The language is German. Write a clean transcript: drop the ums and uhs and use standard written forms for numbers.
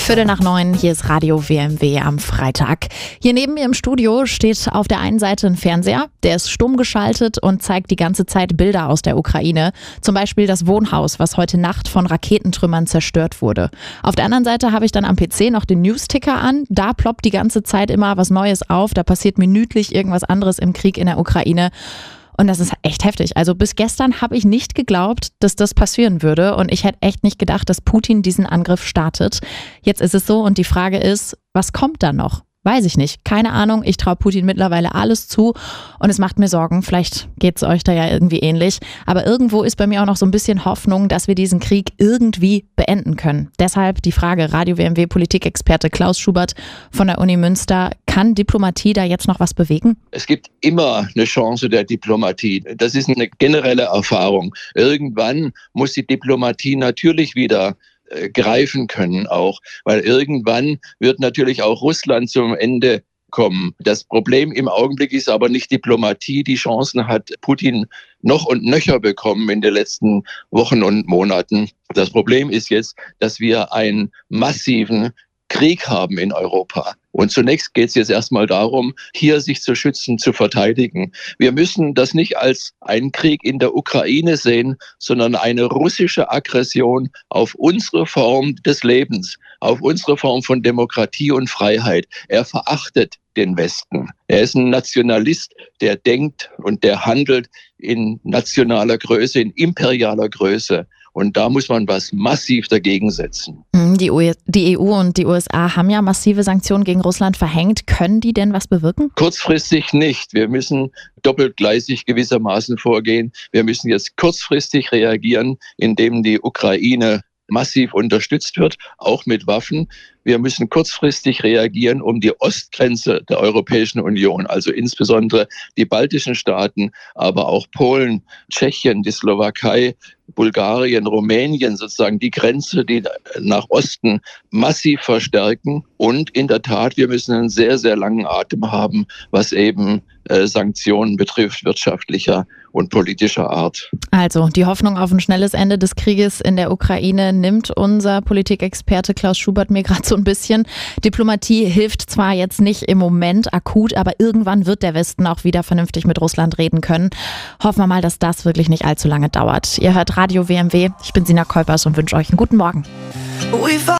8:45, hier ist Radio WMW am Freitag. Hier neben mir im Studio steht auf der einen Seite ein Fernseher, der ist stumm geschaltet und zeigt die ganze Zeit Bilder aus der Ukraine. Zum Beispiel das Wohnhaus, was heute Nacht von Raketentrümmern zerstört wurde. Auf der anderen Seite habe ich dann am PC noch den News-Ticker an. Da ploppt die ganze Zeit immer was Neues auf. Da passiert minütlich irgendwas anderes im Krieg in der Ukraine. Und das ist echt heftig. Also bis gestern habe ich nicht geglaubt, dass das passieren würde. Und ich hätte echt nicht gedacht, dass Putin diesen Angriff startet. Jetzt ist es so und die Frage ist, was kommt da noch? Weiß ich nicht. Keine Ahnung. Ich traue Putin mittlerweile alles zu und es macht mir Sorgen. Vielleicht geht es euch da ja irgendwie ähnlich. Aber irgendwo ist bei mir auch noch so ein bisschen Hoffnung, dass wir diesen Krieg irgendwie beenden können. Deshalb die Frage, Radio WMW Politikexperte Klaus Schubert von der Uni Münster. Kann Diplomatie da jetzt noch was bewegen? Es gibt immer eine Chance der Diplomatie. Das ist eine generelle Erfahrung. Irgendwann muss die Diplomatie natürlich wieder greifen können auch, weil irgendwann wird natürlich auch Russland zum Ende kommen. Das Problem im Augenblick ist aber nicht Diplomatie. Die Chancen hat Putin noch und nöcher bekommen in den letzten Wochen und Monaten. Das Problem ist jetzt, dass wir einen massiven Krieg haben in Europa. Und zunächst geht es jetzt erstmal darum, hier sich zu schützen, zu verteidigen. Wir müssen das nicht als einen Krieg in der Ukraine sehen, sondern eine russische Aggression auf unsere Form des Lebens, auf unsere Form von Demokratie und Freiheit. Er verachtet den Westen. Er ist ein Nationalist, der denkt und der handelt in nationaler Größe, in imperialer Größe. Und da muss man was massiv dagegen setzen. Die EU und die USA haben ja massive Sanktionen gegen Russland verhängt. Können die denn was bewirken? Kurzfristig nicht. Wir müssen doppelgleisig gewissermaßen vorgehen. Wir müssen jetzt kurzfristig reagieren, indem die Ukraine massiv unterstützt wird, auch mit Waffen. Wir müssen kurzfristig reagieren, um die Ostgrenze der Europäischen Union, also insbesondere die baltischen Staaten, aber auch Polen, Tschechien, die Slowakei, Bulgarien, Rumänien, sozusagen die Grenze, die nach Osten massiv verstärken. Und in der Tat, wir müssen einen sehr, sehr langen Atem haben, was eben Sanktionen betrifft, wirtschaftlicher und politischer Art. Also die Hoffnung auf ein schnelles Ende des Krieges in der Ukraine nimmt unser Politikexperte Klaus Schubert mir gerade so ein bisschen. Diplomatie hilft zwar jetzt nicht im Moment akut, aber irgendwann wird der Westen auch wieder vernünftig mit Russland reden können. Hoffen wir mal, dass das wirklich nicht allzu lange dauert. Ihr hört Radio WMW. Ich bin Sina Kolpers und wünsche euch einen guten Morgen.